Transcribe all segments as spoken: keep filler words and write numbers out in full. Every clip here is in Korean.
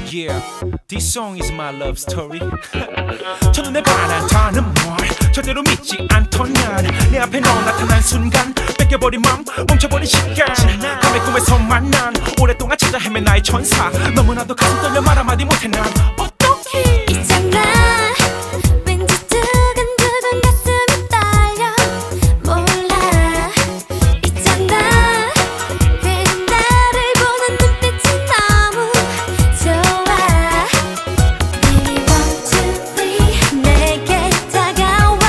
Yeah, this song is my love story. 첫눈에 반한다는 말 절대로 믿지 않던 난 내 앞에 너 나타난 순간 뺏겨버린 맘 멈춰버린 시간 밤의 꿈에서 만난 오랫동안 찾아 헤맨 나의 천사 너무나도 가슴 떨려 말 한마디 못해 난 어떡해 있잖아 왠지 두근두근 가슴이 떨려 몰라 있잖아 괜히 나를 보는 눈빛이 너무 좋아 Baby one two three 내게 다가와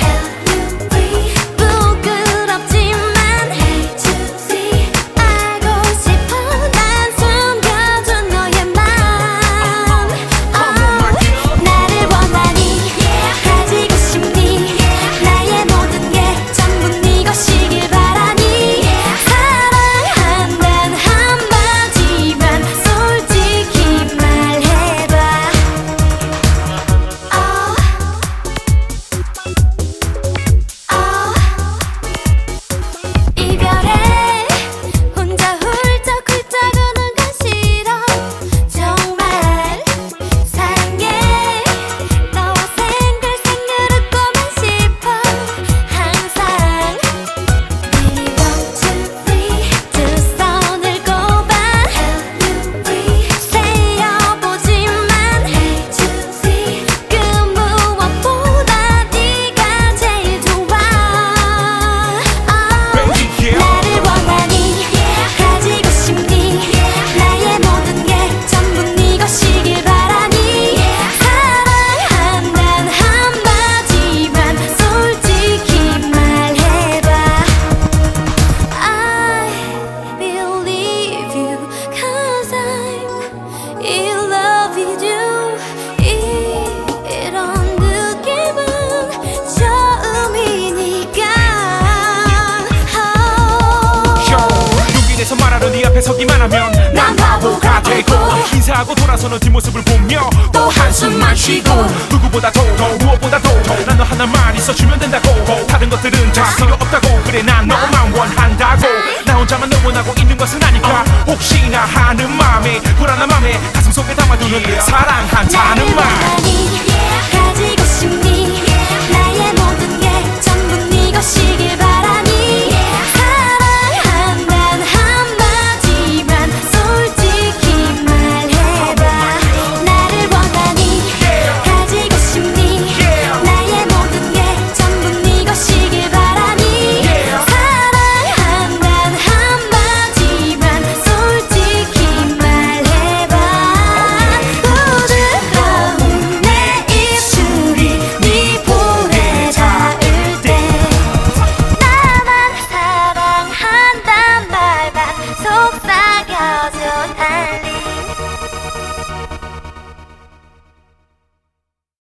부끄럽지만 Hey two three 알고 싶어 난 숨겨둔 너의 맘 나를 원하니 가지고 싶니 나의 모든 게 전부 네 것이길 바라니 사랑한단 한마디만 솔직히 말해봐 어, 어. 이별에 혼자 훌쩍훌쩍 우는 건 싫어 정말 사랑해 너와 생글생글 웃고만 싶어 항상 Baby one two three 두 손을 꼽아 세어보지만 Hey two three 그 무엇보다 네가 제일 좋아 Baby, yeah. 나를 원하니 가지고 싶니 나의 모든 게 전부 네 것이길 바라니 사랑한단 한마디만 솔직히 말해봐 I believe you cause I'm in love with you 이런 느낌은 처음이니까 용기 내서 말하러 네 앞에 서기만 하면 난 바보가 되고 인사하고 돌아서는 뒷모습을 보며 또 한숨만 쉬고 누구보다도 더 무엇보다도 난 너 하나만 있어주면 된다고 다른 것들은 다 필요 없다고 그래 난 너만 원한다고 나 혼자만 너 원하고 있는 것은 아니까 혹시나 하는 맘에 불안한 맘에 가슴속에 담아두는 사랑한다는 말 나를 원하니